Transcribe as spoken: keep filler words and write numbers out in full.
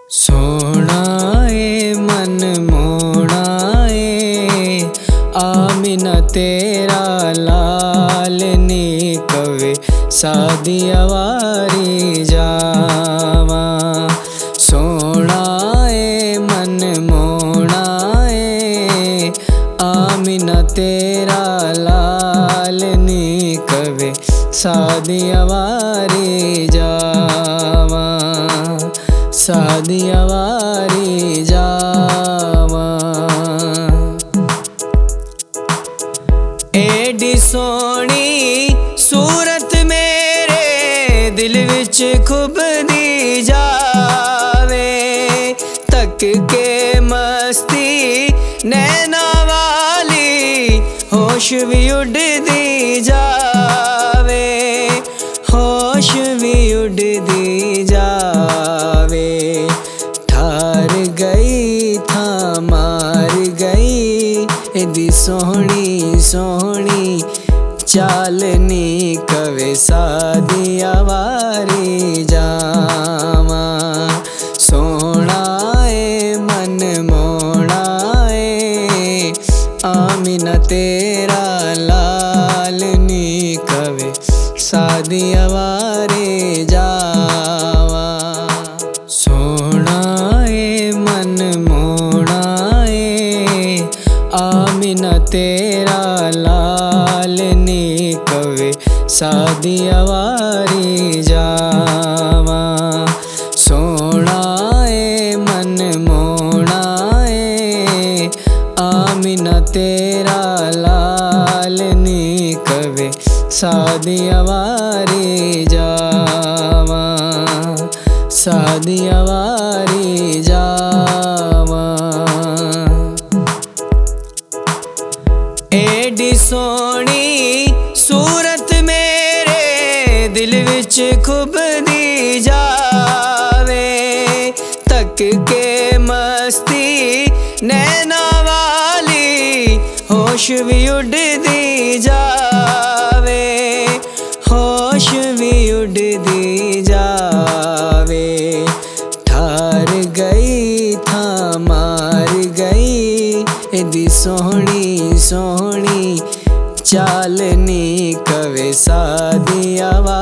सोहना ए मन मोहना ए आमिना तेरा लाल नी कवे सादिया वारी जावा। सोहना ए मन मोहना ए आमिना तेरा लाल नी कवे सादिया वारी जावा, सादिया वारी जावा। एडी सोहनी सूरत मेरे दिल विच खुबदी जावे, तक के मस्ती नैना वाली होश भी उड़दी जावे, होश भी उड़दी जावे। ठार गई था मार गई एदी सोहनी सोहनी चालनी कवे सादिया वारी जावा। सोहना ए मन मोहना ए आमिना तेरा लाल नी कवे सादिया वारी जावा। सोहना ए मन मोहना ए आमिना तेरा लाल नी कवे सादिया वारी जावा। सोहना ए मन मोहना ए आमिना तेरा लाल नी कवे सादिया वारी जावा, सादिया वारी जावा। एडी सोहनी सूरत मेरे दिल विच खुबदी जावे, तक के मस्ती नैना वाली होश भी उड़दी जावे, होश भी उड़दी जावे। ठार गई था मार गई एदी सोहनी सोहनी चालनी कवे सादिया वारी